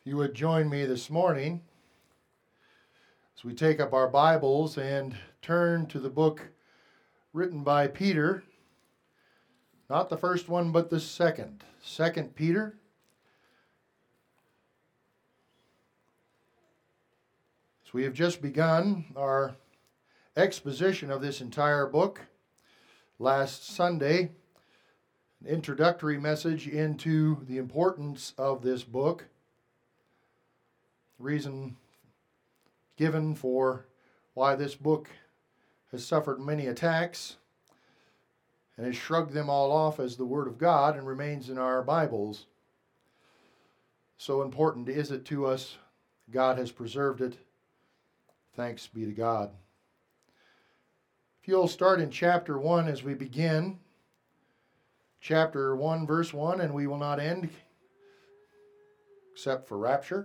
If you would join me this morning as we take up our Bibles and turn to the book written by Peter, not the first one, but the second. 2 Peter. So we have just begun our exposition of this entire book. Last Sunday, an introductory message into the importance of this book. Reason given for why this book has suffered many attacks and has shrugged them all off as the Word of God and remains in our Bibles. So important is it to us. God has preserved it. Thanks be to God. If you'll start in chapter 1 as we begin. Chapter 1, verse 1, and we will not end except for rapture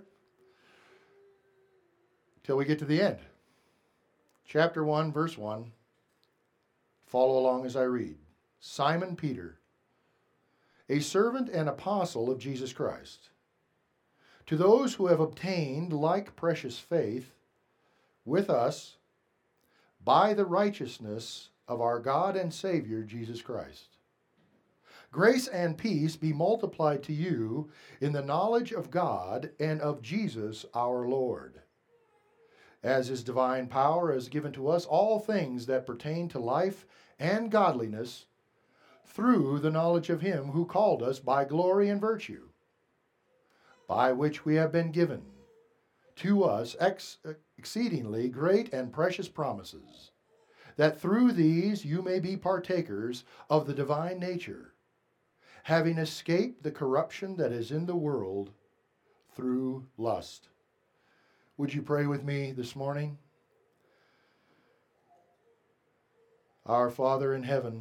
till we get to the end. Chapter 1, verse 1. Follow along as I read. Simon Peter, a servant and apostle of Jesus Christ, to those who have obtained like precious faith with us by the righteousness of our God and Savior Jesus Christ. Grace and peace be multiplied to you in the knowledge of God and of Jesus our Lord, as his divine power has given to us all things that pertain to life and godliness through the knowledge of him who called us by glory and virtue, by which we have been given to us exceedingly great and precious promises, that through these you may be partakers of the divine nature, having escaped the corruption that is in the world through lust. Would you pray with me this morning? Our Father in heaven,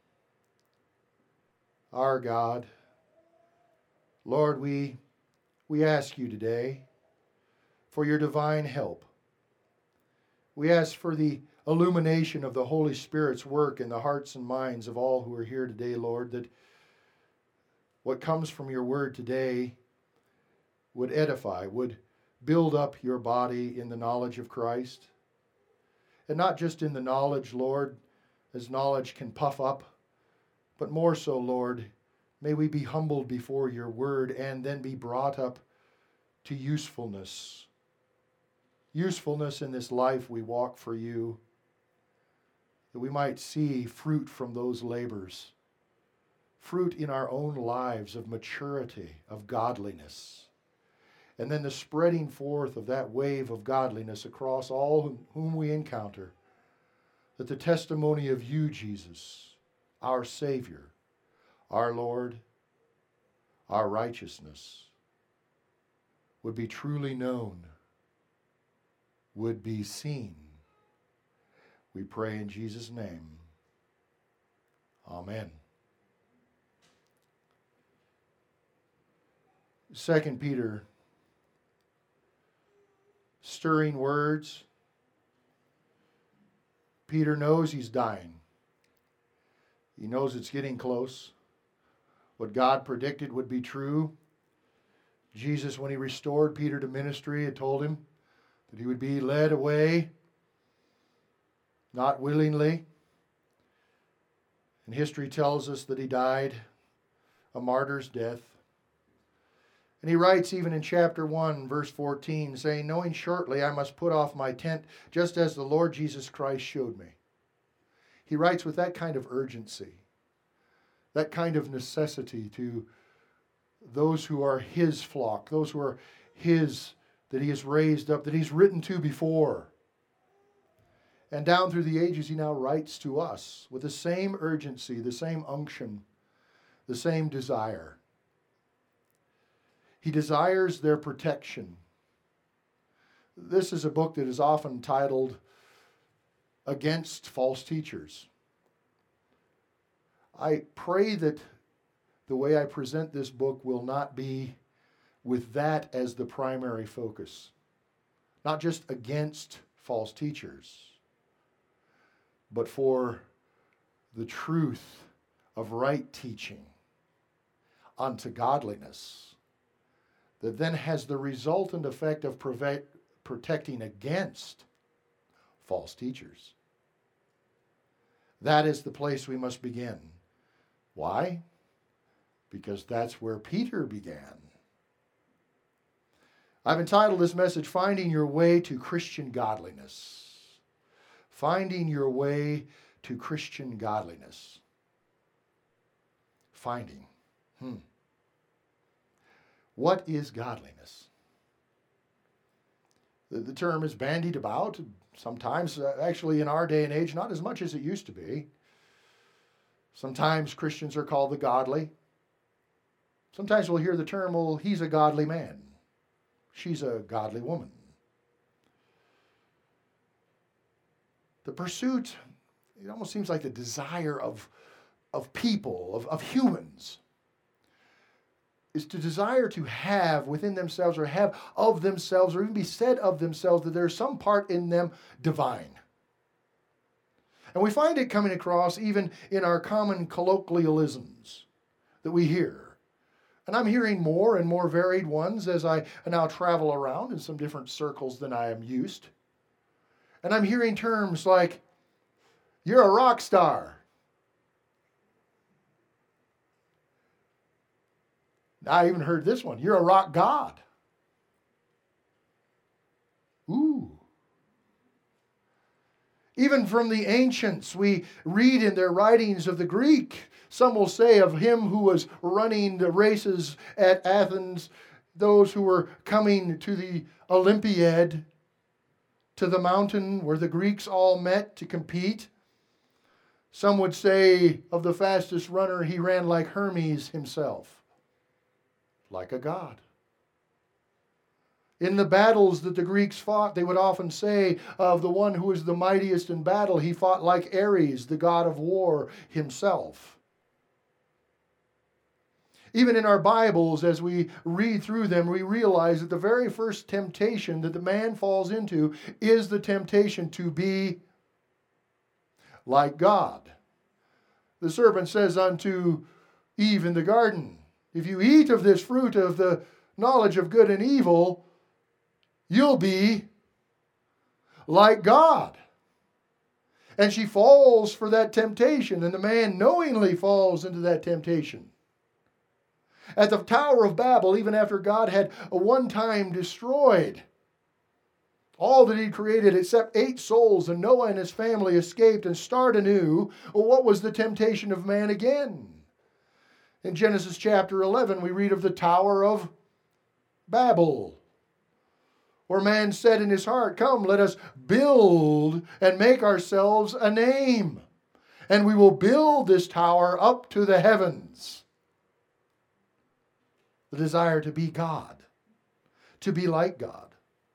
our God, Lord, we ask you today for your divine help. We ask for the illumination of the Holy Spirit's work in the hearts and minds of all who are here today, Lord, that what comes from your word today would edify, would build up your body in the knowledge of Christ. And not just in the knowledge, Lord, as knowledge can puff up, but more so, Lord, may we be humbled before your word and then be brought up to usefulness. Usefulness in this life we walk for you, that we might see fruit from those labors, fruit in our own lives of maturity, of godliness. And then the spreading forth of that wave of godliness across all whom we encounter, that the testimony of you, Jesus, our Savior, our Lord, our righteousness, would be truly known, would be seen. We pray in Jesus' name. Amen. 2 Peter, stirring words. Peter knows he's dying. He knows it's getting close. What God predicted would be true. Jesus, when he restored Peter to ministry, had told him that he would be led away, not willingly. And history tells us that he died a martyr's death. And he writes even in chapter 1, verse 14, saying, knowing shortly I must put off my tent, just as the Lord Jesus Christ showed me. He writes with that kind of urgency, that kind of necessity to those who are his flock, those who are his, that he has raised up, that he's written to before. And down through the ages, he now writes to us with the same urgency, the same unction, the same desire. He desires their protection. This is a book that is often titled Against False Teachers. I pray that the way I present this book will not be with that as the primary focus. Not just against false teachers, but for the truth of right teaching unto godliness, that then has the resultant effect of protecting against false teachers. That is the place we must begin. Why? Because that's where Peter began. I've entitled this message, Finding Your Way to Christian Godliness. Finding your way to Christian godliness. Finding. What is godliness? The term is bandied about, sometimes actually in our day and age, not as much as it used to be. Sometimes Christians are called the godly. Sometimes we'll hear the term, well, he's a godly man. She's a godly woman. The pursuit, it almost seems like the desire of people, of humans, is to desire to have within themselves or have of themselves or even be said of themselves that there's some part in them divine. And we find it coming across even in our common colloquialisms that we hear. And I'm hearing more and more varied ones as I now travel around in some different circles than I am used. And I'm hearing terms like, you're a rock star. I even heard this one, you're a rock god. Ooh. Even from the ancients, we read in their writings of the Greek, some will say of him who was running the races at Athens, those who were coming to the Olympiad, to the mountain where the Greeks all met to compete. Some would say of the fastest runner, he ran like Hermes himself, like a god. In the battles that the Greeks fought, they would often say of the one who was the mightiest in battle, he fought like Ares, the god of war himself. Even in our Bibles, as we read through them, we realize that the very first temptation that the man falls into is the temptation to be like God. The serpent says unto Eve in the garden, if you eat of this fruit of the knowledge of good and evil, you'll be like God. And she falls for that temptation, and the man knowingly falls into that temptation. At the Tower of Babel, even after God had one time destroyed all that He created except 8 souls, and Noah and his family escaped and started anew, what was the temptation of man again? In Genesis chapter 11, we read of the Tower of Babel, where man said in his heart, come, let us build and make ourselves a name, and we will build this tower up to the heavens. The desire to be God, to be like God.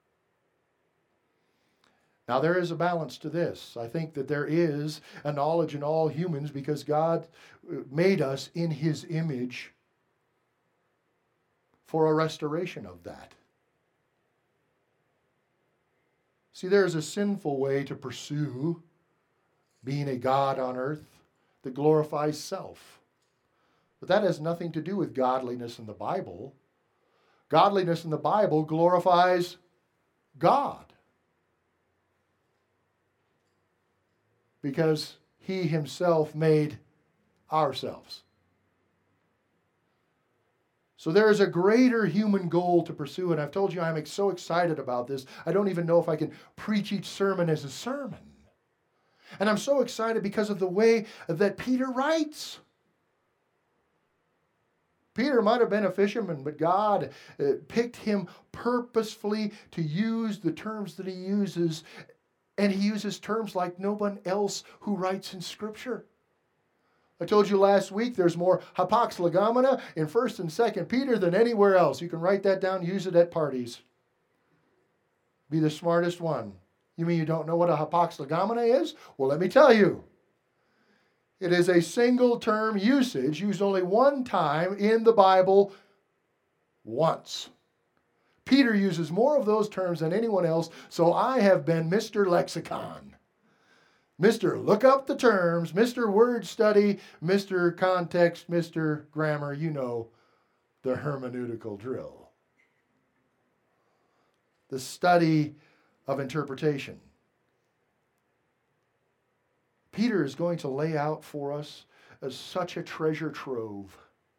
Now there is a balance to this. I think that there is a knowledge in all humans because God made us in His image for a restoration of that. See, there's a sinful way to pursue being a God on earth that glorifies self. But that has nothing to do with godliness in the Bible. Godliness in the Bible glorifies God. Because He Himself made ourselves. So there is a greater human goal to pursue, and I've told you I'm so excited about this, I don't even know if I can preach each sermon as a sermon. And I'm so excited because of the way that Peter writes. Peter might have been a fisherman, but God picked him purposefully to use the terms that he uses, and he uses terms like no one else who writes in Scripture. I told you last week there's more hapax legomena in 1st and 2nd Peter than anywhere else. You can write that down, use it at parties. Be the smartest one. You mean you don't know what a hapax legomena is? Well, let me tell you. It is a single term usage used only one time in the Bible, once. Peter uses more of those terms than anyone else, so I have been Mr. Lexicon. Mr. Look up the terms, Mr. Word Study, Mr. Context, Mr. Grammar, you know the hermeneutical drill. the study of interpretation. Peter is going to lay out for us as such a treasure trove,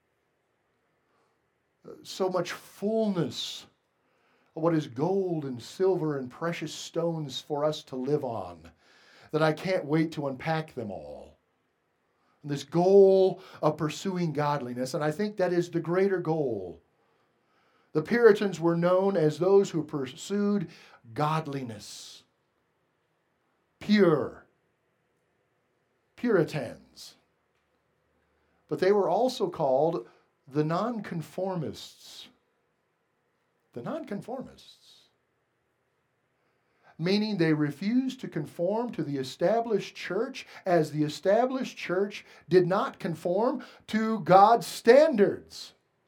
so much fullness of what is gold and silver and precious stones for us to live on, that I can't wait to unpack them all. And this goal of pursuing godliness, and I think that is the greater goal. The Puritans were known as those who pursued godliness. Pure. Puritans. But they were also called the nonconformists. The nonconformists. Meaning they refused to conform to the established church, as the established church did not conform to God's standards.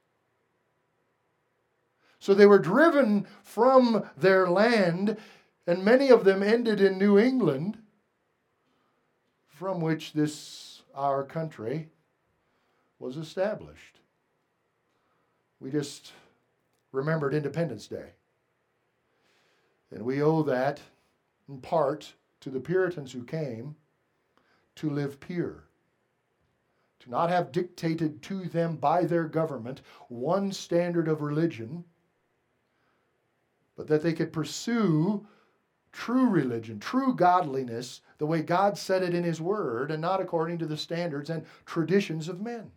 So they were driven from their land, and many of them ended in New England, from which our country, was established. We just remembered Independence Day. And we owe that, in part, to the Puritans who came to live pure. To not have dictated to them by their government one standard of religion, but that they could pursue true religion, true godliness, the way God said it in His Word, and not according to the standards and traditions of men.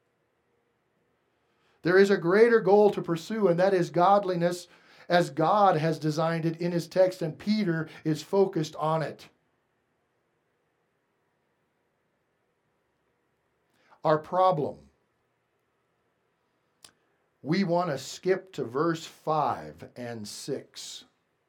There is a greater goal to pursue, and that is godliness as God has designed it in His text, and Peter is focused on it. Our problem. We want to skip to verse 5 and 6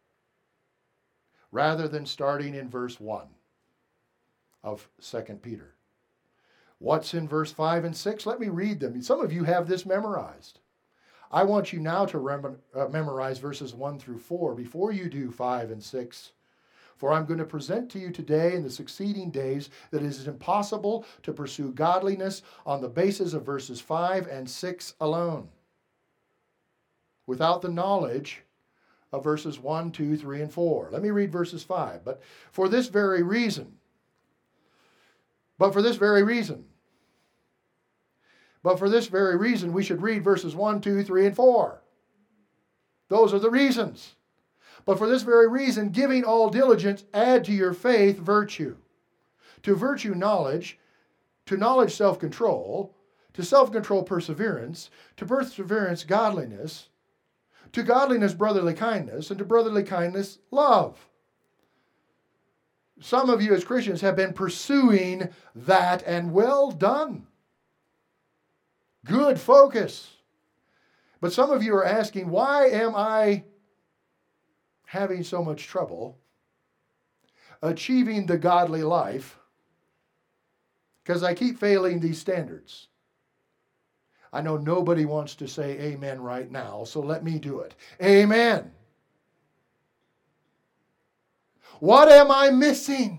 rather than starting in verse 1 of 2 Peter. What's in verse 5 and 6? Let me read them. Some of you have this memorized. I want you now to memorize verses 1 through 4 before you do 5 and 6. For I'm going to present to you today in the succeeding days that it is impossible to pursue godliness on the basis of verses 5 and 6 alone, without the knowledge of verses 1, 2, 3, and 4. Let me read verses 5. But for this very reason, we should read verses 1, 2, 3, and 4. Those are the reasons. But for this very reason, giving all diligence, add to your faith virtue. To virtue knowledge, to knowledge self-control, to self-control perseverance, to perseverance godliness, to godliness brotherly kindness, and to brotherly kindness love. Some of you as Christians have been pursuing that, and well done. Good focus. But some of you are asking, why am I having so much trouble achieving the godly life? Because I keep failing these standards. I know nobody wants to say amen right now, so let me do it. Amen. What am I missing?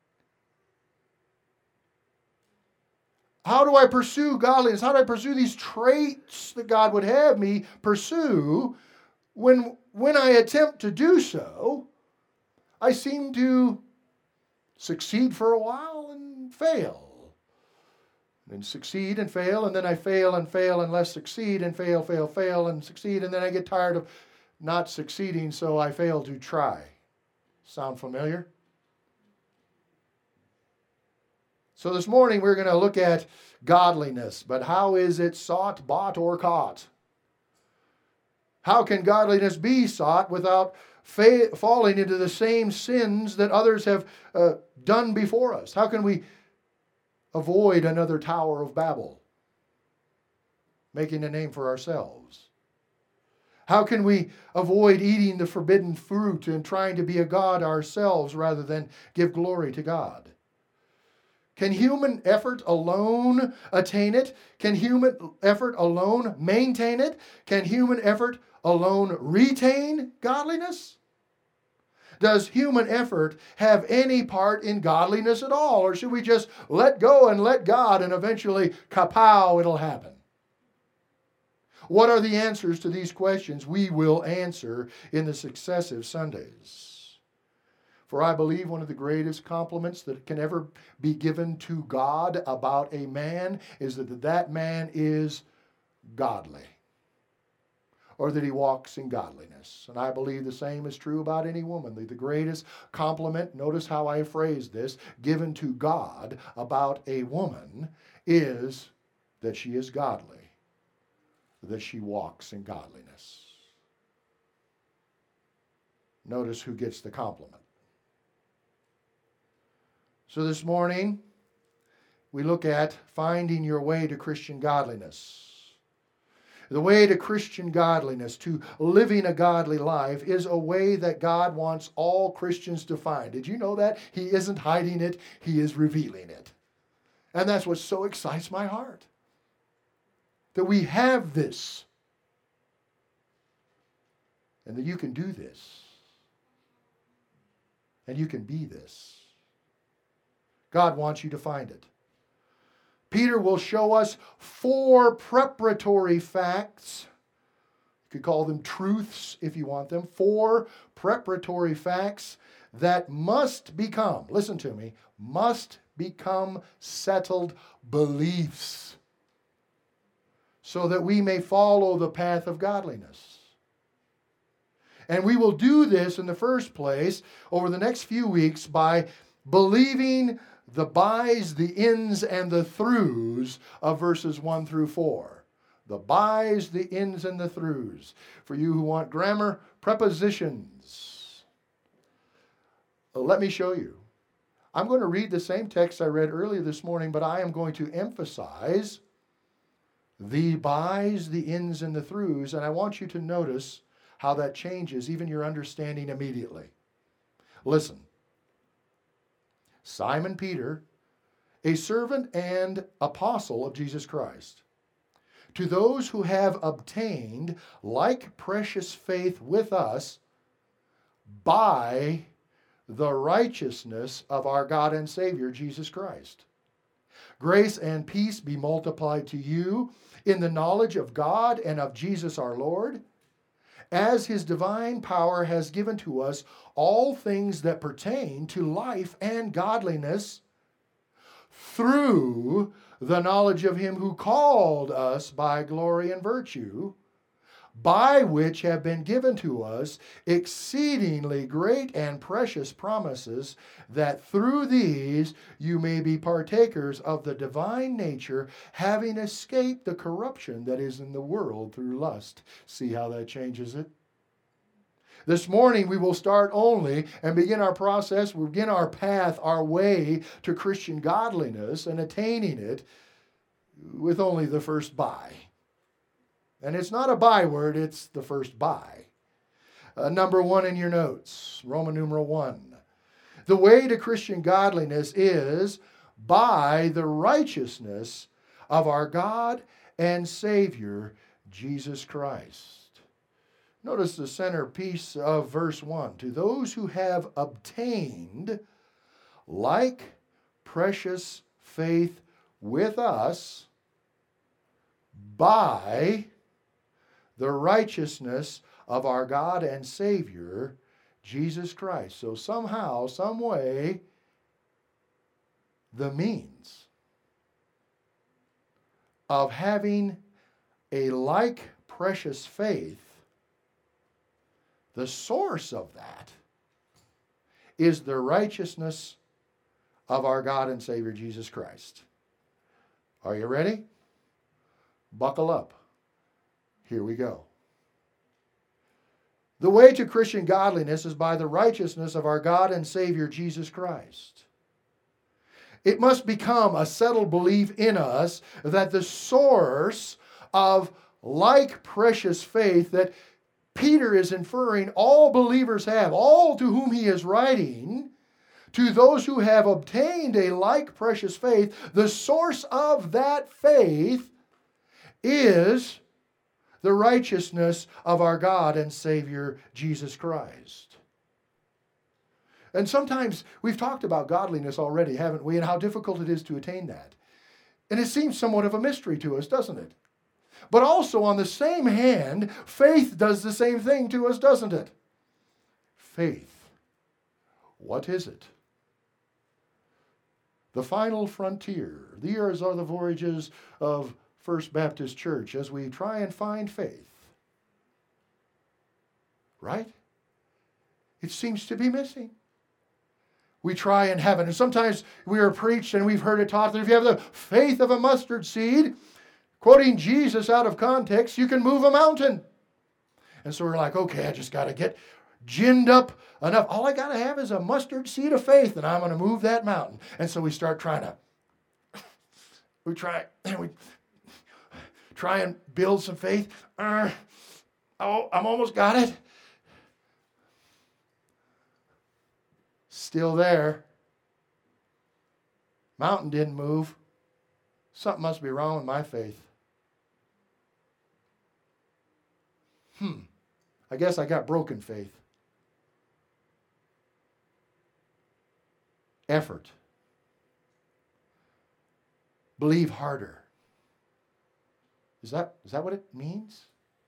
How do I pursue godliness? How do I pursue these traits that God would have me pursue? When I attempt to do so, I seem to succeed for a while and fail. And succeed and fail, and then I fail and fail and less succeed and fail and succeed, and then I get tired of not succeeding, so I fail to try. Sound familiar? So this morning we're going to look at godliness, but how is it sought, bought, or caught? How can godliness be sought without falling into the same sins that others have done before us? How can we avoid another Tower of Babel, making a name for ourselves? How can we avoid eating the forbidden fruit and trying to be a god ourselves rather than give glory to God? Can human effort alone attain it? Can human effort alone maintain it? Can human effort alone retain godliness? Does human effort have any part in godliness at all? Or should we just let go and let God, and eventually, kapow, it'll happen? What are the answers to these questions? We will answer in the successive Sundays. For I believe one of the greatest compliments that can ever be given to God about a man is that man is godly, or that he walks in godliness. And I believe the same is true about any woman. The greatest compliment, notice how I phrase this, given to God about a woman is that she is godly, that she walks in godliness. Notice who gets the compliment. So this morning, we look at finding your way to Christian godliness. The way to Christian godliness, to living a godly life, is a way that God wants all Christians to find. Did you know that? He isn't hiding it, He is revealing it. And that's what so excites my heart. That we have this. And that you can do this. And you can be this. God wants you to find it. Peter will show us 4 preparatory facts. You could call them truths if you want them. 4 preparatory facts that must become, listen to me, must become settled beliefs so that we may follow the path of godliness. And we will do this in the first place over the next few weeks by believing the bys, the ins, and the throughs of verses 1 through 4. The bys, the ins, and the throughs. For you who want grammar, prepositions. Let me show you. I'm going to read the same text I read earlier this morning, but I am going to emphasize the bys, the ins, and the throughs, and I want you to notice how that changes even your understanding immediately. Listen. Simon Peter, a servant and apostle of Jesus Christ, to those who have obtained like precious faith with us by the righteousness of our God and Savior, Jesus Christ. Grace and peace be multiplied to you in the knowledge of God and of Jesus our Lord, as His divine power has given to us all things that pertain to life and godliness through the knowledge of Him who called us by glory and virtue, by which have been given to us exceedingly great and precious promises, that through these you may be partakers of the divine nature, having escaped the corruption that is in the world through lust. See how that changes it? This morning we will start only and begin our process, we'll begin our path, our way to Christian godliness and attaining it with only the first by. And it's not a byword, it's the first by. Number 1 in your notes, Roman numeral 1. The way to Christian godliness is by the righteousness of our God and Savior, Jesus Christ. Notice the centerpiece of verse 1. To those who have obtained like precious faith with us by the righteousness of our God and Savior, Jesus Christ. So somehow, some way, the means of having a like precious faith, the source of that is the righteousness of our God and Savior, Jesus Christ. Are you ready? Buckle up. Here we go. The way to Christian godliness is by the righteousness of our God and Savior, Jesus Christ. It must become a settled belief in us that the source of like precious faith that Peter is inferring all believers have, all to whom he is writing, to those who have obtained a like precious faith, the source of that faith is the righteousness of our God and Savior, Jesus Christ. And sometimes we've talked about godliness already, haven't we, and how difficult it is to attain that. And it seems somewhat of a mystery to us, doesn't it? But also on the same hand, faith does the same thing to us, doesn't it? Faith. What is it? The final frontier. These are the voyages of First Baptist Church as we try and find faith. Right? It seems to be missing. We try and have it. And sometimes we are preached and we've heard it taught that if you have the faith of a mustard seed, quoting Jesus out of context, you can move a mountain. And so we're like, okay, I just got to get ginned up enough. All I got to have is a mustard seed of faith and I'm going to move that mountain. And so we start trying to, we try and build some faith. I'm almost got it. Still there. Mountain didn't move. Something must be wrong with my faith. I guess I got broken faith. Effort. Believe harder. Is that what it means?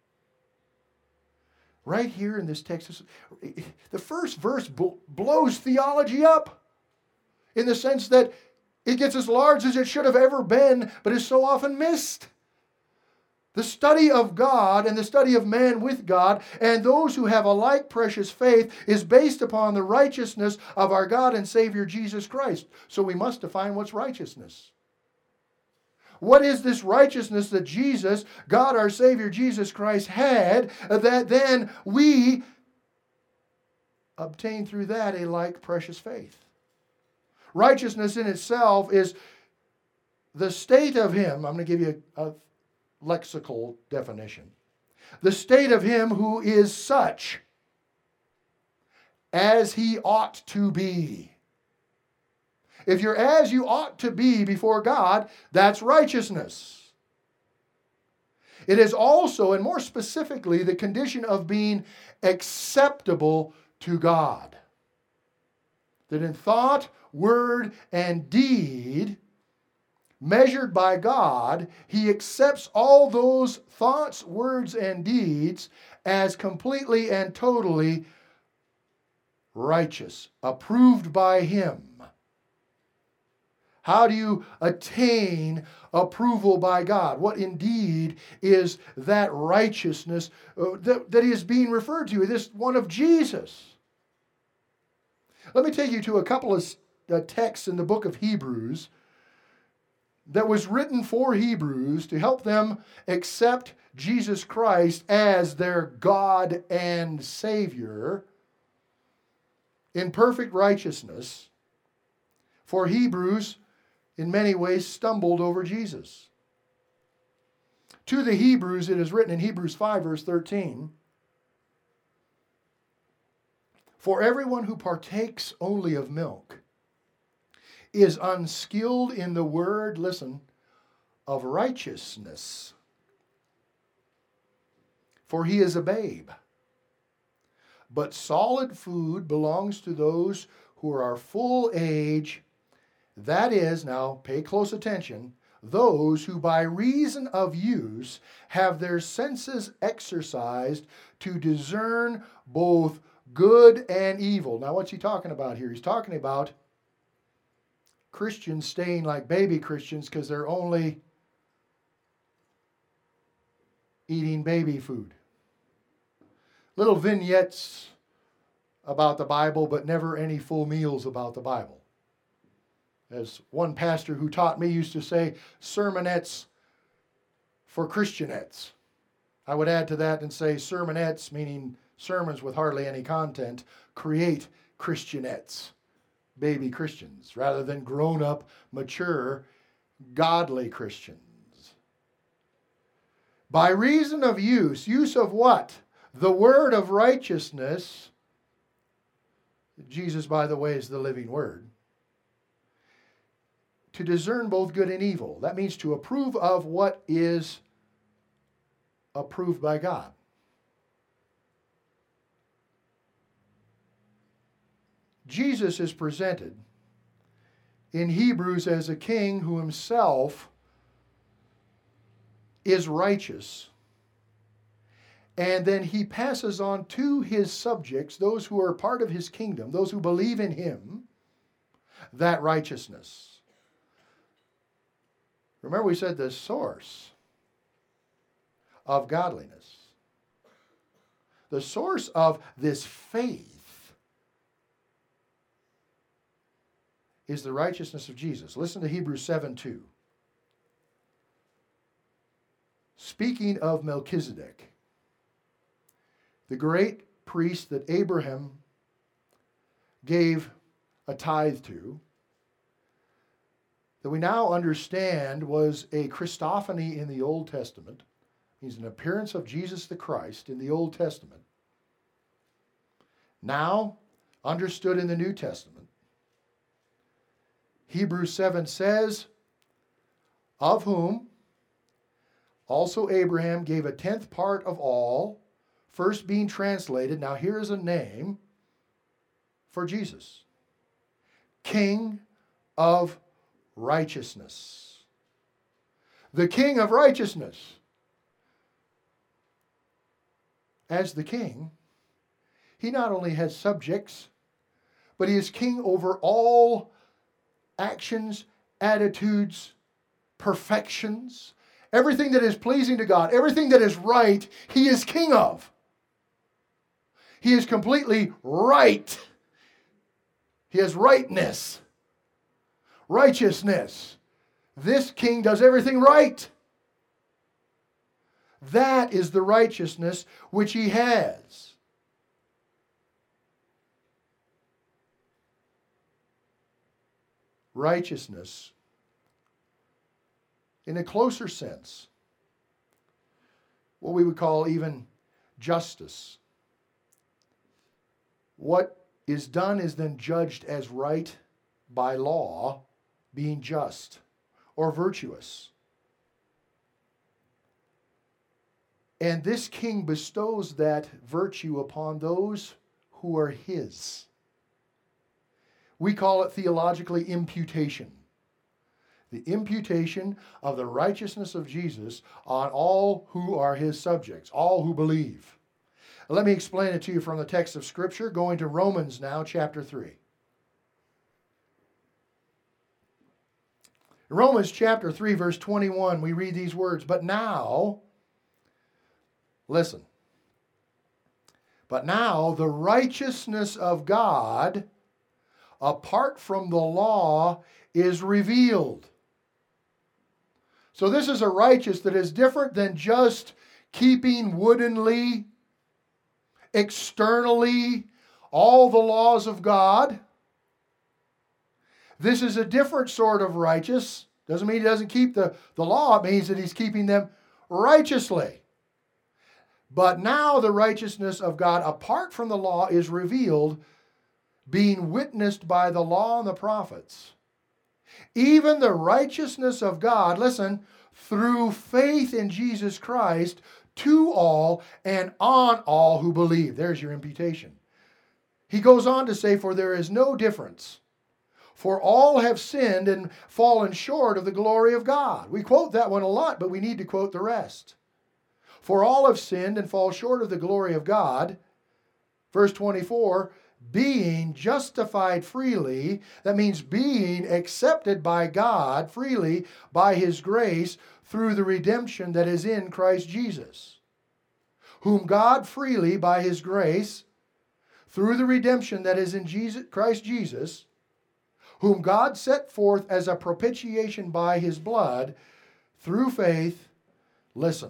Right here in this text, the first verse blows theology up in the sense that it gets as large as it should have ever been, but is so often missed. The study of God and the study of man with God and those who have a like precious faith is based upon the righteousness of our God and Savior Jesus Christ. So we must define what's righteousness. What is this righteousness that Jesus, God our Savior Jesus Christ, had that then we obtain through that a like precious faith? Righteousness in itself is the state of him. I'm going to give you a lexical definition. The state of him who is such as he ought to be. If you're as you ought to be before God, that's righteousness. It is also, and more specifically, the condition of being acceptable to God. That in thought, word, and deed, measured by God, he accepts all those thoughts, words, and deeds as completely and totally righteous, approved by him. How do you attain approval by God? What indeed is that righteousness that is being referred to? This one of Jesus. Let me take you to a couple of texts in the book of Hebrews that was written for Hebrews to help them accept Jesus Christ as their God and Savior in perfect righteousness. For Hebrews, in many ways, stumbled over Jesus. To the Hebrews, it is written in Hebrews 5, verse 13, "For everyone who partakes only of milk is unskilled in the word," listen, "of righteousness, for he is a babe. But solid food belongs to those who are full age, that is," now pay close attention, "those who by reason of use have their senses exercised to discern both good and evil." Now what's he talking about here? He's talking about Christians staying like baby Christians because they're only eating baby food. Little vignettes about the Bible, but never any full meals about the Bible. As one pastor who taught me used to say, sermonettes for Christianettes. I would add to that and say sermonettes, meaning sermons with hardly any content, create Christianettes, baby Christians, rather than grown-up, mature, godly Christians. By reason of use of what? The word of righteousness. Jesus, by the way, is the living word. To discern both good and evil. That means to approve of what is approved by God. Jesus is presented in Hebrews as a king who himself is righteous. And then he passes on to his subjects, those who are part of his kingdom, those who believe in him, that righteousness. Remember, we said the source of godliness, the source of this faith, is the righteousness of Jesus. Listen to Hebrews 7:2. Speaking of Melchizedek, the great priest that Abraham gave a tithe to, that we now understand was a Christophany in the Old Testament. He's an appearance of Jesus the Christ in the Old Testament. Now understood in the New Testament. Hebrews 7 says, of whom also Abraham gave a tenth part of all, first being translated, now here is a name for Jesus, King of righteousness. The King of righteousness. As the king, he not only has subjects, but he is king over all actions, attitudes, perfections, everything that is pleasing to God, everything that is right, he is king of. He is completely right. He has rightness, righteousness. This king does everything right. That is the righteousness which he has. Righteousness, in a closer sense, what we would call even justice. What is done is then judged as right by law, being just or virtuous. And this king bestows that virtue upon those who are his. We call it theologically imputation. The imputation of the righteousness of Jesus on all who are his subjects, all who believe. Let me explain it to you from the text of Scripture, going to Romans now, chapter 3. In Romans chapter 3, verse 21, we read these words, but now, listen, but now the righteousness of God, apart from the law, is revealed. So this is a righteousness that is different than just keeping woodenly, externally, all the laws of God. This is a different sort of righteous. Doesn't mean he doesn't keep the law. It means that he's keeping them righteously. But now the righteousness of God apart from the law is revealed, being witnessed by the law and the prophets. Even the righteousness of God, listen, through faith in Jesus Christ to all and on all who believe. There's your imputation. He goes on to say, for there is no difference. For all have sinned and fallen short of the glory of God. We quote that one a lot, but we need to quote the rest. For all have sinned and fall short of the glory of God. Verse 24, being justified freely, that means being accepted by God freely by his grace through the redemption that is in Christ Jesus, whom God freely by his grace through the redemption that is in Christ Jesus, whom God set forth as a propitiation by his blood through faith, listen,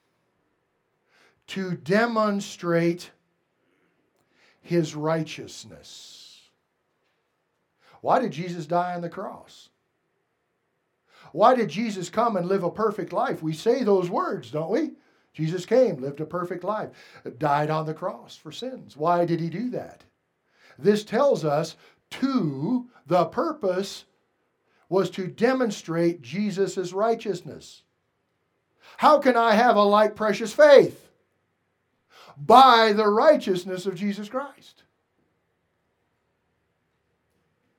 to demonstrate his righteousness. Why did Jesus die on the cross? Why did Jesus come and live a perfect life? We say those words, don't we? Jesus came, lived a perfect life, died on the cross for sins. Why did he do that? This tells us the purpose was to demonstrate Jesus' righteousness. How can I have a like precious faith? By the righteousness of Jesus Christ.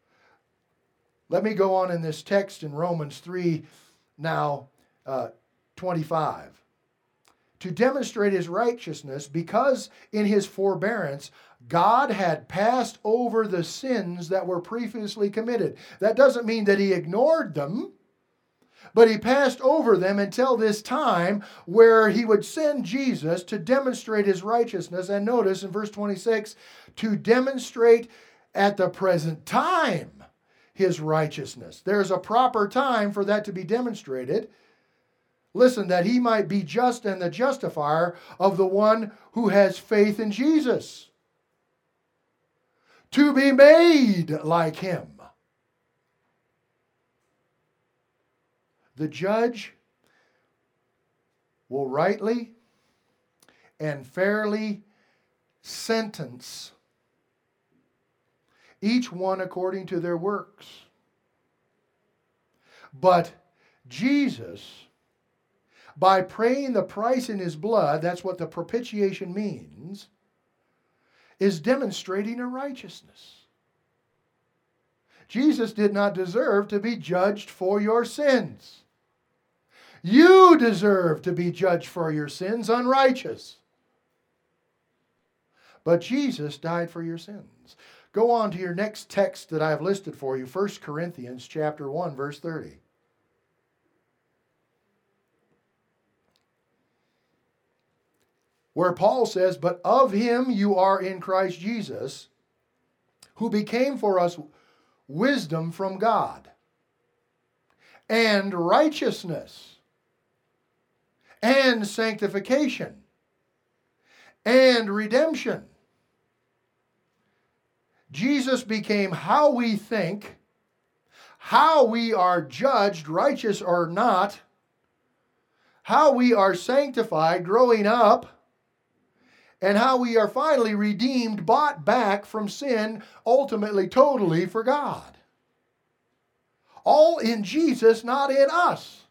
Let me go on in this text in Romans 3 now 25. To demonstrate his righteousness, because in his forbearance God had passed over the sins that were previously committed. That doesn't mean that he ignored them, but he passed over them until this time where he would send Jesus to demonstrate his righteousness. And notice in verse 26, to demonstrate at the present time his righteousness. There's a proper time for that to be demonstrated. Listen, that he might be just and the justifier of the one who has faith in Jesus. To be made like him. The judge will rightly and fairly sentence each one according to their works. But Jesus, by paying the price in his blood, that's what the propitiation means, is demonstrating a righteousness. Jesus did not deserve to be judged for your sins. You deserve to be judged for your sins, unrighteous. But Jesus died for your sins. Go on to your next text that I have listed for you, 1 Corinthians chapter 1, verse 30. Where Paul says, but of him you are in Christ Jesus, who became for us wisdom from God, and righteousness, and sanctification, and redemption. Jesus became how we think, how we are judged, righteous or not, how we are sanctified, growing up, and how we are finally redeemed, bought back from sin, ultimately, totally for God. All in Jesus, not in us.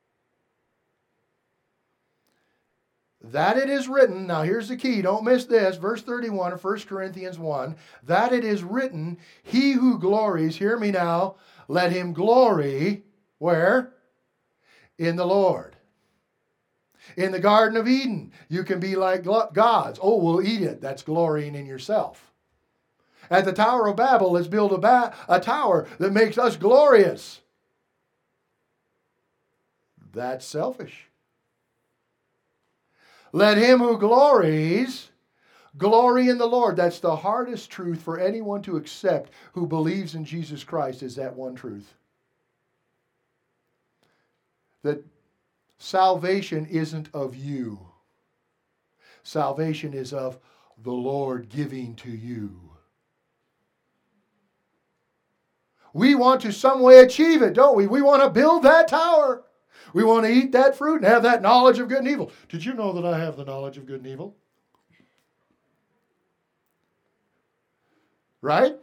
That it is written, now here's the key, don't miss this, verse 31 of 1 Corinthians 1, that it is written, he who glories, hear me now, let him glory, where? In the Lord. In the Garden of Eden, you can be like gods. Oh, we'll eat it. That's glorying in yourself. At the Tower of Babel, let's build a tower that makes us glorious. That's selfish. Let him who glories, glory in the Lord. That's the hardest truth for anyone to accept who believes in Jesus Christ, is that one truth. That salvation isn't of you. Salvation is of the Lord giving to you. We want to some way achieve it, don't we? We want to build that tower. We want to eat that fruit and have that knowledge of good and evil. Did you know that I have the knowledge of good and evil? Right?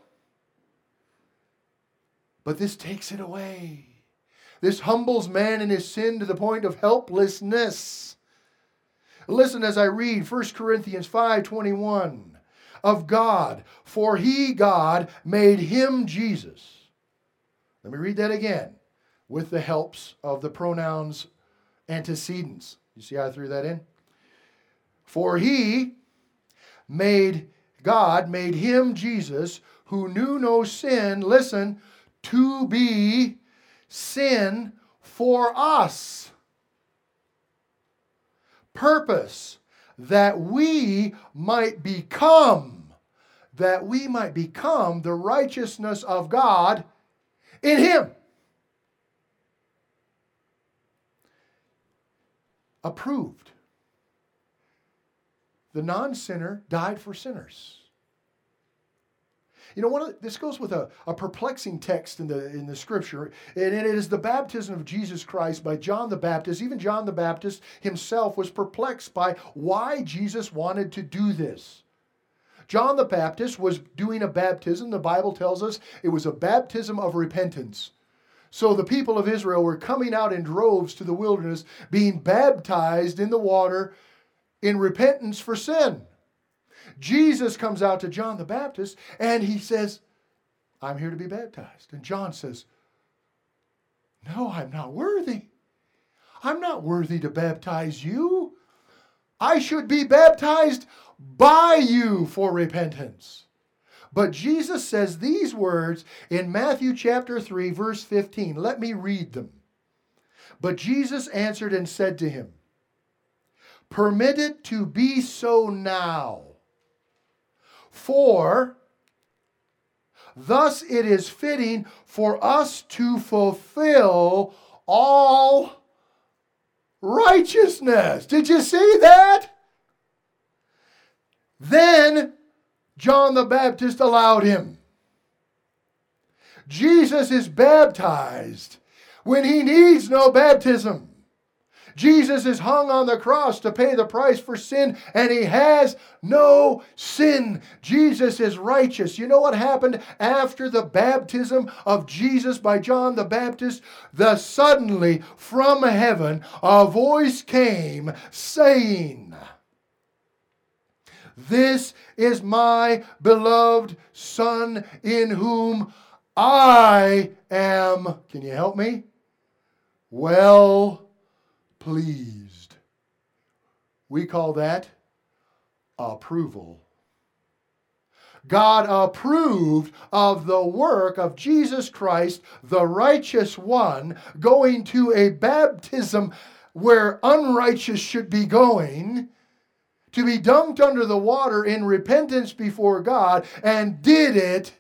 But this takes it away. This humbles man in his sin to the point of helplessness. Listen as I read 1 Corinthians 5:21. Of God, for he, God, made him Jesus. Let me read that again with the helps of the pronouns antecedents. You see how I threw that in? For he God made him Jesus, who knew no sin, listen, to be sin for us. Purpose, that we might become the righteousness of God in him. Approved. The non-sinner died for sinners. You know, this goes with a perplexing text in the scripture, and it is the baptism of Jesus Christ by John the Baptist. Even John the Baptist himself was perplexed by why Jesus wanted to do this. John the Baptist was doing a baptism. The Bible tells us it was a baptism of repentance. So the people of Israel were coming out in droves to the wilderness, being baptized in the water in repentance for sin. Jesus comes out to John the Baptist and he says, I'm here to be baptized. And John says, no, I'm not worthy. I'm not worthy to baptize you. I should be baptized by you for repentance. But Jesus says these words in Matthew chapter 3, verse 15. Let me read them. But Jesus answered and said to him, permit it to be so now. For thus it is fitting for us to fulfill all righteousness. Did you see that? Then John the Baptist allowed him. Jesus is baptized when he needs no baptism. Jesus is hung on the cross to pay the price for sin, and he has no sin. Jesus is righteous. You know what happened after the baptism of Jesus by John the Baptist? Suddenly from heaven a voice came saying, this is my beloved Son in whom I am, can you help me? Well pleased. We call that approval. God approved of the work of Jesus Christ, the righteous one, going to a baptism where unrighteous should be going, to be dunked under the water in repentance before God, and did it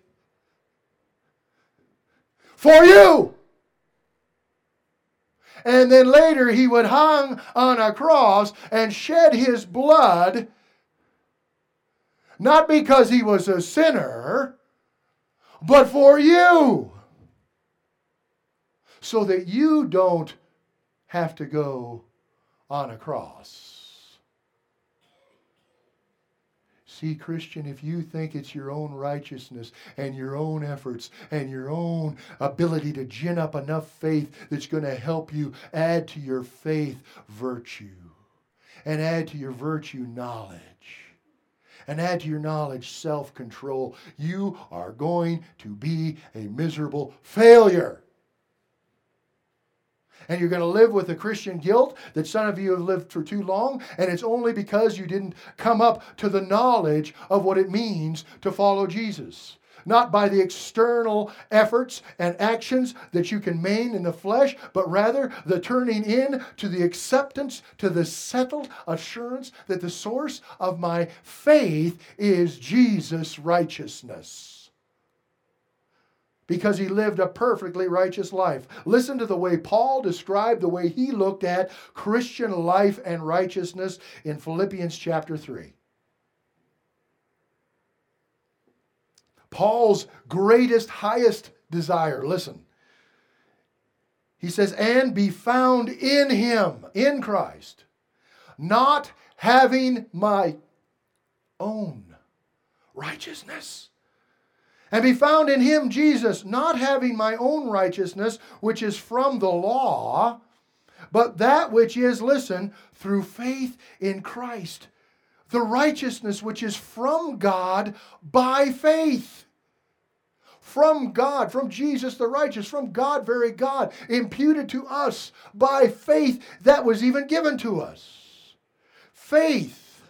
for you. And then later he would hang on a cross and shed his blood, not because he was a sinner, but for you. So that you don't have to go on a cross. See, Christian, if you think it's your own righteousness and your own efforts and your own ability to gin up enough faith that's going to help you add to your faith virtue, and add to your virtue knowledge, and add to your knowledge self-control, you are going to be a miserable failure. And you're going to live with the Christian guilt that some of you have lived for too long, and it's only because you didn't come up to the knowledge of what it means to follow Jesus. Not by the external efforts and actions that you can main in the flesh, but rather the turning in to the acceptance, to the settled assurance that the source of my faith is Jesus' righteousness. Because he lived a perfectly righteous life. Listen to the way Paul described the way he looked at Christian life and righteousness in Philippians chapter 3. Paul's greatest, highest desire, listen. He says, and be found in him, in Christ, not having my own righteousness. And be found in him, Jesus, not having my own righteousness, which is from the law, but that which is, listen, through faith in Christ. The righteousness which is from God by faith. From God, from Jesus the righteous, from God, very God, imputed to us by faith that was even given to us. Faith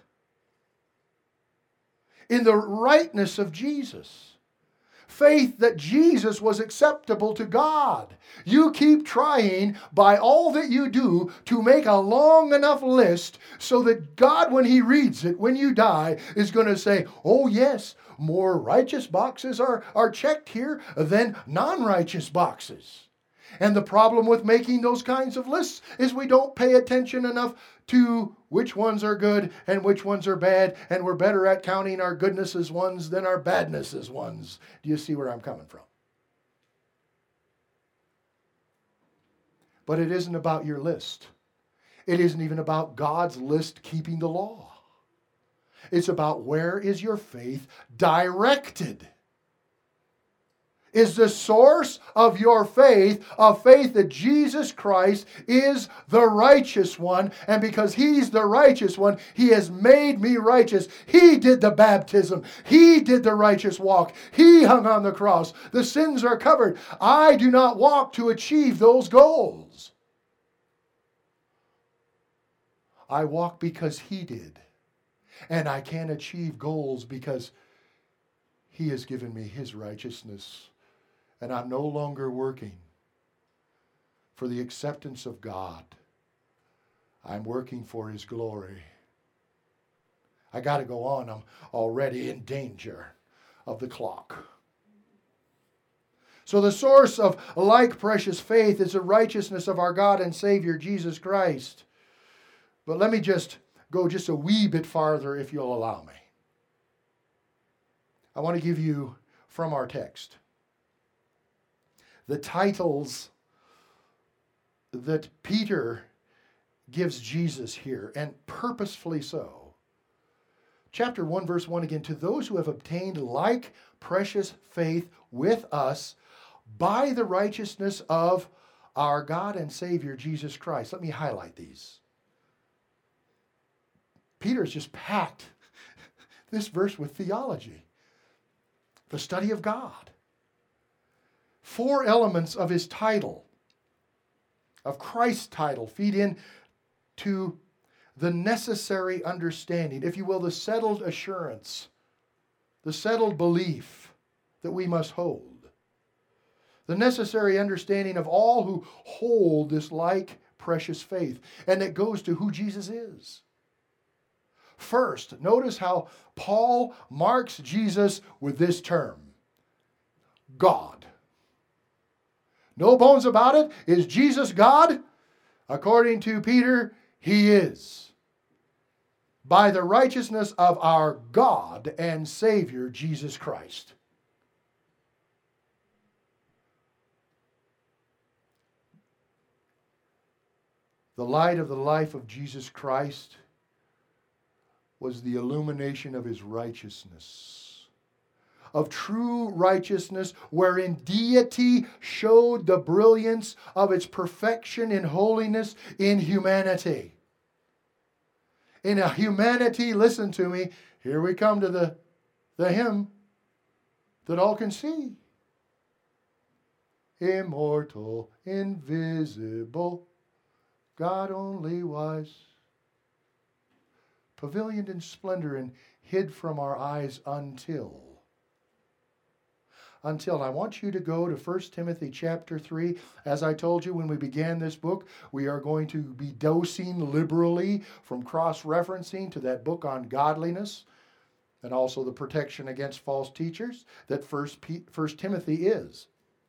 in the rightness of Jesus. Faith that Jesus was acceptable to God. You keep trying by all that you do to make a long enough list so that God, when he reads it, when you die, is going to say, oh yes, more righteous boxes are checked here than non-righteous boxes. And the problem with making those kinds of lists is we don't pay attention enough to which ones are good and which ones are bad, and we're better at counting our goodness as ones than our badness as ones. Do you see where I'm coming from? But it isn't about your list. It isn't even about God's list keeping the law. It's about where is your faith directed. Is the source of your faith a faith that Jesus Christ is the righteous one, and because he's the righteous one, he has made me righteous. He did the baptism. He did the righteous walk. He hung on the cross. The sins are covered. I do not walk to achieve those goals. I walk because He did. And I can achieve goals because He has given me His righteousness. And I'm no longer working for the acceptance of God. I'm working for His glory. I got to go on. I'm already in danger of the clock. So the source of like precious faith is the righteousness of our God and Savior, Jesus Christ. But let me just go just a wee bit farther, if you'll allow me. I want to give you, from our text, the titles that Peter gives Jesus here, and purposefully so. Chapter 1, verse 1 again, to those who have obtained like precious faith with us by the righteousness of our God and Savior, Jesus Christ. Let me highlight these. Peter's just packed this verse with theology, the study of God. 4 elements of his title, of Christ's title, feed in to the necessary understanding, if you will, the settled assurance, the settled belief that we must hold, the necessary understanding of all who hold this like precious faith, and it goes to who Jesus is. First, notice how Paul marks Jesus with this term, God. No bones about it. Is Jesus God? According to Peter, He is. By the righteousness of our God and Savior, Jesus Christ. The light of the life of Jesus Christ was the illumination of His righteousness, of true righteousness, wherein deity showed the brilliance of its perfection in holiness in humanity. In a humanity, listen to me, here we come to the hymn that all can see. Immortal, invisible, God only wise, pavilioned in splendor and hid from our eyes until. I want you to go to 1 Timothy chapter 3. As I told you when we began this book, we are going to be dosing liberally from cross-referencing to that book on godliness and also the protection against false teachers that 1 Timothy is.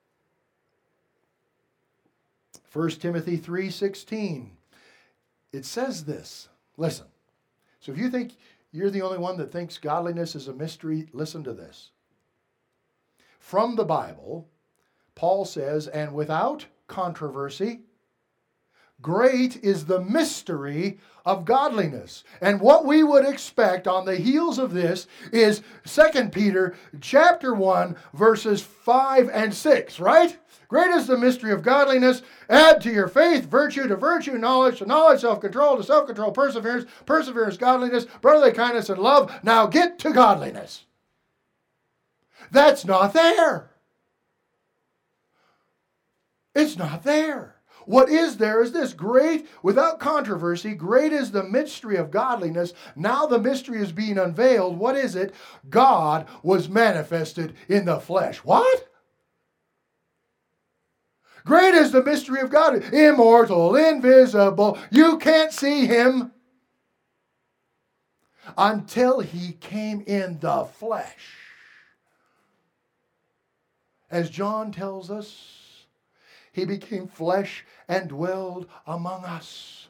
1 Timothy 3:16. It says this. Listen. So if you think you're the only one that thinks godliness is a mystery, listen to this. From the Bible, Paul says, and without controversy, great is the mystery of godliness. And what we would expect on the heels of this is 2 Peter chapter 1, verses 5 and 6, right? Great is the mystery of godliness. Add to your faith virtue, to virtue knowledge, to knowledge self-control, to self-control perseverance, perseverance godliness, brotherly kindness and love. Now get to godliness. That's not there. It's not there. What is there is this: great, without controversy, great is the mystery of godliness. Now the mystery is being unveiled. What is it? God was manifested in the flesh. What? Great is the mystery of God. Immortal, invisible. You can't see Him until He came in the flesh. As John tells us, He became flesh and dwelled among us.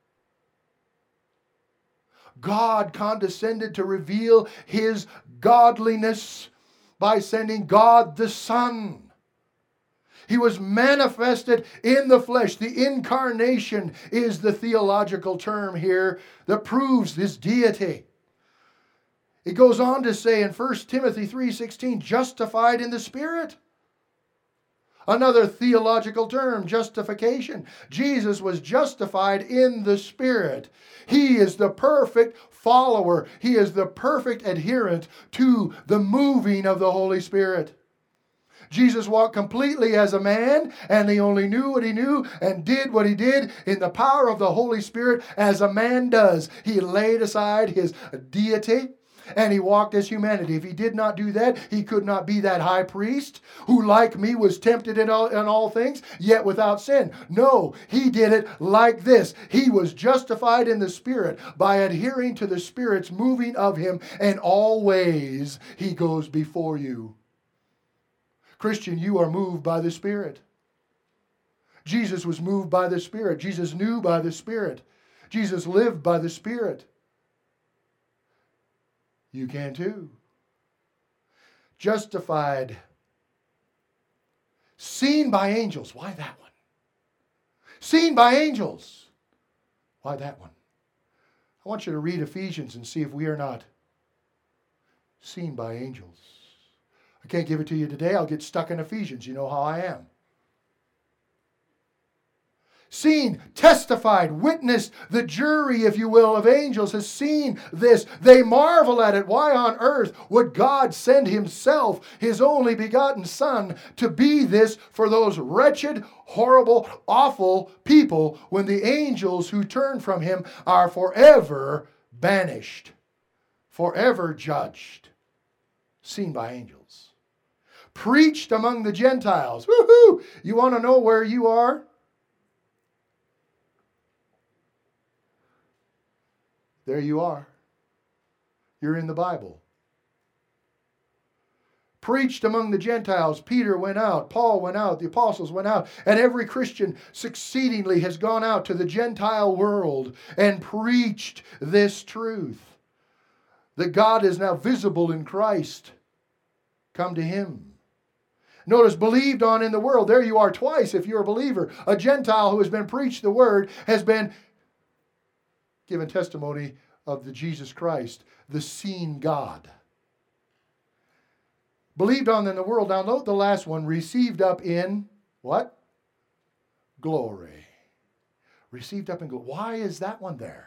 God condescended to reveal His godliness by sending God the Son. He was manifested in the flesh. The incarnation is the theological term here that proves His deity. It goes on to say in 1 Timothy 3:16, justified in the Spirit. Another theological term, justification. Jesus was justified in the Spirit. He is the perfect follower. He is the perfect adherent to the moving of the Holy Spirit. Jesus walked completely as a man, and he only knew what he knew and did what he did in the power of the Holy Spirit as a man does. He laid aside his deity and he walked as humanity. If he did not do that, he could not be that high priest who, like me, was tempted in all things, yet without sin. No, he did it like this. He was justified in the Spirit by adhering to the Spirit's moving of him, and always he goes before you. Christian, you are moved by the Spirit. Jesus was moved by the Spirit. Jesus knew by the Spirit. Jesus lived by the Spirit. You can too. Justified. Seen by angels. Why that one? Seen by angels. Why that one? I want you to read Ephesians and see if we are not seen by angels. I can't give it to you today. I'll get stuck in Ephesians. You know how I am. Seen, testified, witnessed, the jury, if you will, of angels has seen this. They marvel at it. Why on earth would God send himself, his only begotten Son, to be this for those wretched, horrible, awful people when the angels who turn from him are forever banished, forever judged? Seen by angels. Preached among the Gentiles. Woohoo! You want to know where you are? There you are. You're in the Bible. Preached among the Gentiles. Peter went out. Paul went out. The apostles went out. And every Christian succeedingly has gone out to the Gentile world and preached this truth. That God is now visible in Christ. Come to him. Notice, believed on in the world. There you are twice if you're a believer. A Gentile who has been preached the word has been given testimony of the Jesus Christ, the seen God. Believed on in the world. Now note the last one. Received up in what? Glory. Received up in glory. Why is that one there?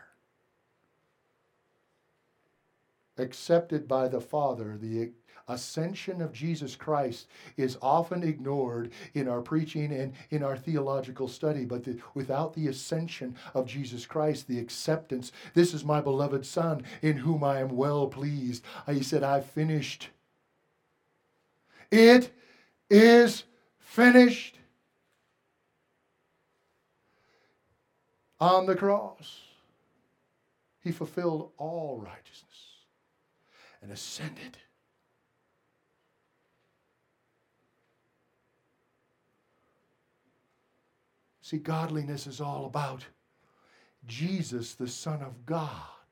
Accepted by the Father. The ascension of Jesus Christ is often ignored in our preaching and in our theological study, but without the ascension of Jesus Christ, the acceptance, this is my beloved Son in whom I am well pleased. He said, I've finished. It is finished. On the cross, he fulfilled all righteousness and ascended. See, godliness is all about Jesus, the Son of God.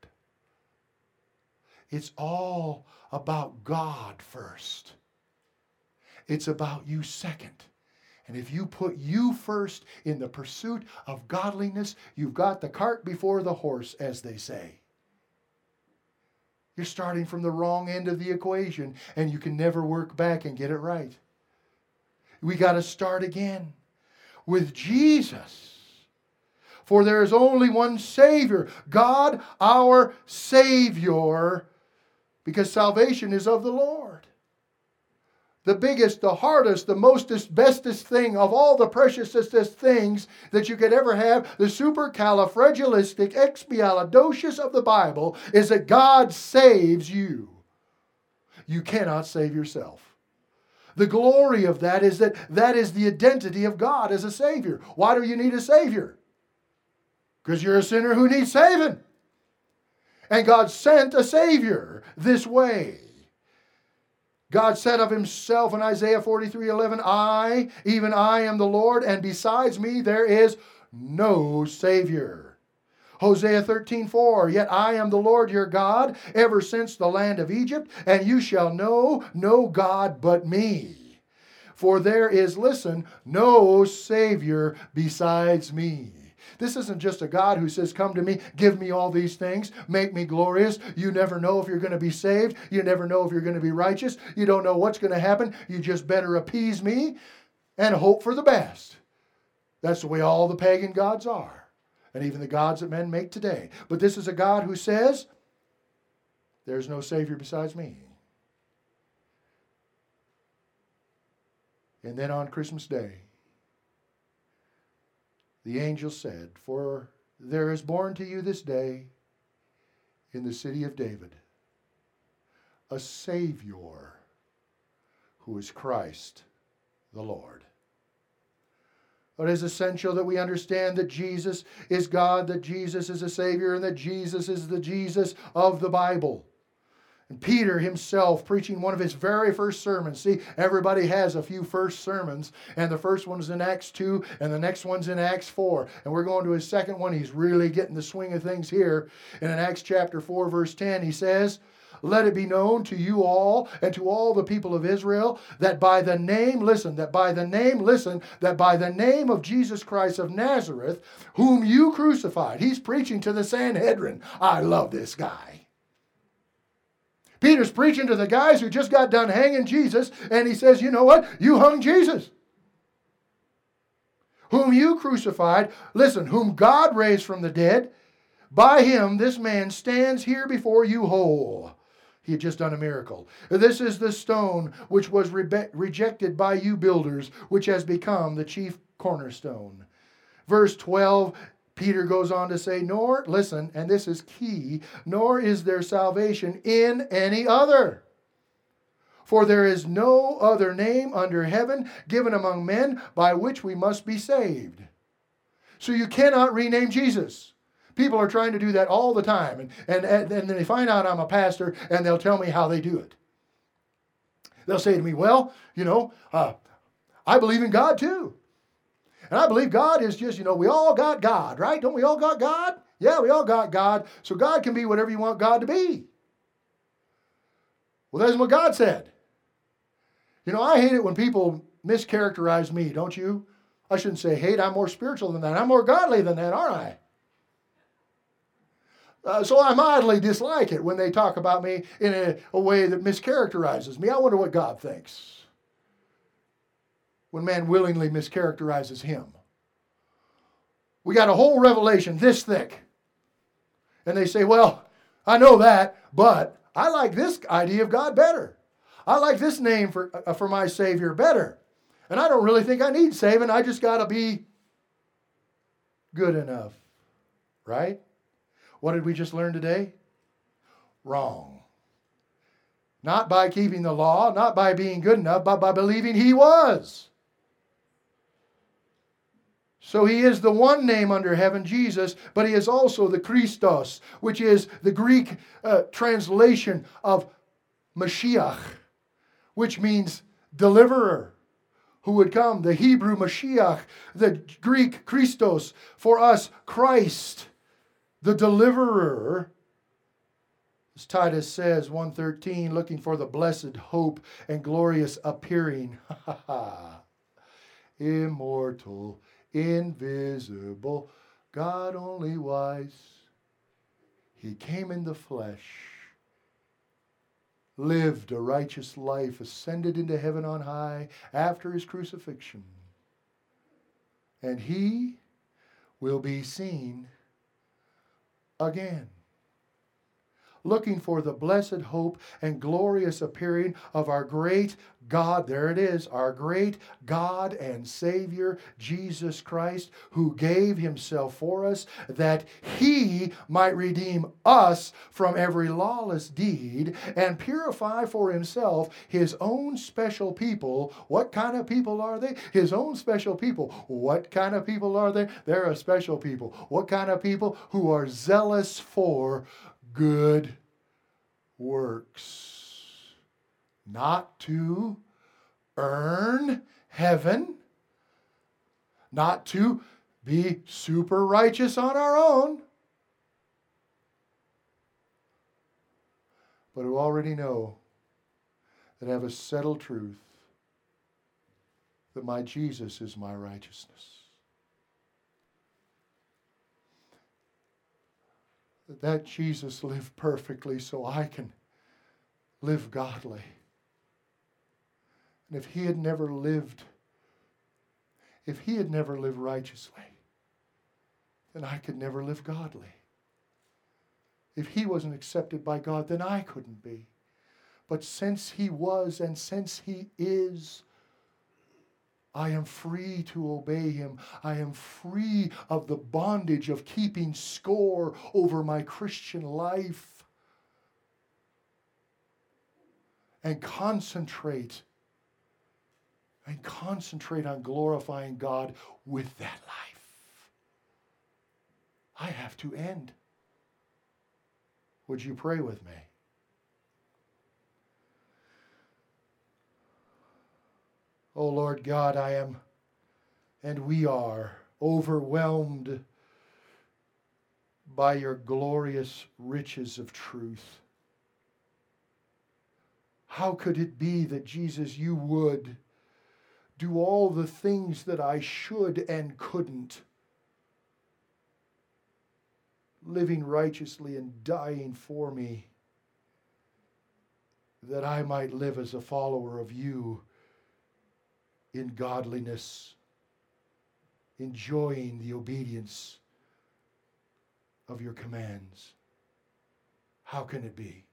It's all about God first. It's about you second. And if you put you first in the pursuit of godliness, you've got the cart before the horse, as they say. You're starting from the wrong end of the equation, and you can never work back and get it right. We got to start again with Jesus. For there is only one Savior, God our Savior, because salvation is of the Lord. The biggest, the hardest, the mostest, bestest thing of all the preciousest things that you could ever have, the supercalifragilisticexpialidocious of the Bible, is that God saves you. You cannot save yourself. The glory of that is that is the identity of God as a Savior. Why do you need a Savior? Because you're a sinner who needs saving. And God sent a Savior this way. God said of himself in Isaiah 43:11, I, even I am the Lord, and besides me there is no Savior. Hosea 13:4, yet I am the Lord your God, ever since the land of Egypt, and you shall know no God but me. For there is, listen, no Savior besides me. This isn't just a God who says, come to me, give me all these things, make me glorious. You never know if you're going to be saved. You never know if you're going to be righteous. You don't know what's going to happen. You just better appease me and hope for the best. That's the way all the pagan gods are. And even the gods that men make today. But this is a God who says, there's no Savior besides me. And then on Christmas Day, the angel said, "For there is born to you this day in the city of David a Savior who is Christ the Lord." It is essential that we understand that Jesus is God, that Jesus is a Savior, and that Jesus is the Jesus of the Bible. And Peter himself, preaching one of his very first sermons. See, everybody has a few first sermons, and the first one's in Acts 2, and the next one's in Acts 4. And we're going to his second one. He's really getting the swing of things here. And in Acts chapter 4, verse 10, he says, "Let it be known to you all and to all the people of Israel that by the name, that by the name of Jesus Christ of Nazareth, whom you crucified." He's preaching to the Sanhedrin. I love this guy. Peter's preaching to the guys who just got done hanging Jesus, and he says, you know what? You hung Jesus. Whom you crucified, whom God raised from the dead, by him this man stands here before you whole. He had just done a miracle. This is the stone which was rejected by you builders, which has become the chief cornerstone. Verse 12, Peter goes on to say, nor, and this is key, nor is there salvation in any other. For there is no other name under heaven given among men by which we must be saved. So you cannot rename Jesus. People are trying to do that all the time. And then they find out I'm a pastor, and they'll tell me how they do it. They'll say to me, well, I believe in God too. And I believe God is just, we all got God, right? Don't we all got God? Yeah, we all got God. So God can be whatever you want God to be. Well, that's what God said. I hate it when people mischaracterize me, don't you? I shouldn't say hate. I'm more spiritual than that. I'm more godly than that, aren't I? So I mildly dislike it when they talk about me in a way that mischaracterizes me. I wonder what God thinks when man willingly mischaracterizes him. We got a whole revelation this thick. And they say, well, I know that, but I like this idea of God better. I like this name for my Savior better. And I don't really think I need saving. I just got to be good enough. Right? What did we just learn today? Wrong. Not by keeping the law, not by being good enough, but by believing He was. So He is the one name under heaven, Jesus, but He is also the Christos, which is the Greek translation of Mashiach, which means deliverer who would come. The Hebrew Mashiach, the Greek Christos, for us Christ, the deliverer. As Titus says, 1:13, looking for the blessed hope and glorious appearing. Immortal, invisible, God only wise. He came in the flesh, lived a righteous life, ascended into heaven on high after His crucifixion. And He will be seen again. Looking for the blessed hope and glorious appearing of our great God, there it is, our great God and Savior, Jesus Christ, who gave Himself for us, that He might redeem us from every lawless deed and purify for Himself His own special people. What kind of people are they? His own special people. What kind of people are they? They're a special people. What kind of people? Who are zealous for good works, not to earn heaven, not to be super righteous on our own, but who already know that have a settled truth that my Jesus is my righteousness. That Jesus lived perfectly so I can live godly. And if He had never lived righteously, then I could never live godly. If He wasn't accepted by God, then I couldn't be. But since He was and since He is, I am free to obey him. I am free of the bondage of keeping score over my Christian life. And concentrate on glorifying God with that life. I have to end. Would you pray with me? Oh Lord God, I am, and we are, overwhelmed by your glorious riches of truth. How could it be that, Jesus, you would do all the things that I should and couldn't, living righteously and dying for me, that I might live as a follower of you in godliness, enjoying the obedience of your commands? How can it be?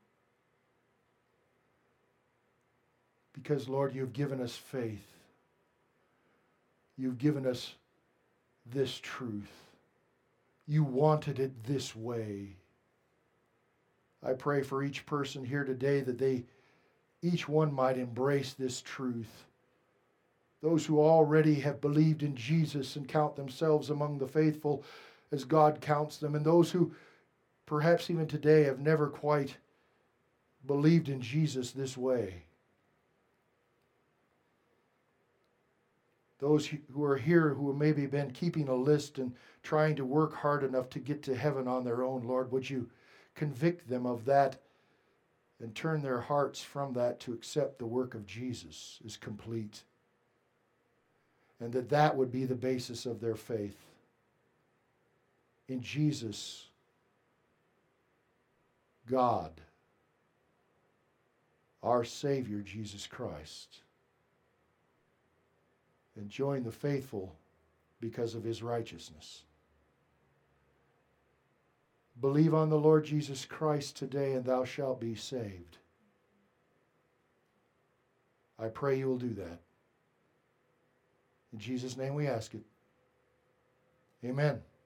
Because, Lord, you've given us faith. You've given us this truth. You wanted it this way. I pray for each person here today that each one might embrace this truth. Those who already have believed in Jesus and count themselves among the faithful as God counts them, and those who perhaps even today have never quite believed in Jesus this way. Those who are here who have maybe been keeping a list and trying to work hard enough to get to heaven on their own, Lord, would you convict them of that and turn their hearts from that to accept the work of Jesus as complete, and that would be the basis of their faith. In Jesus, God, our Savior, Jesus Christ, and join the faithful because of his righteousness. Believe on the Lord Jesus Christ today, and thou shalt be saved. I pray you will do that. In Jesus' name we ask it. Amen.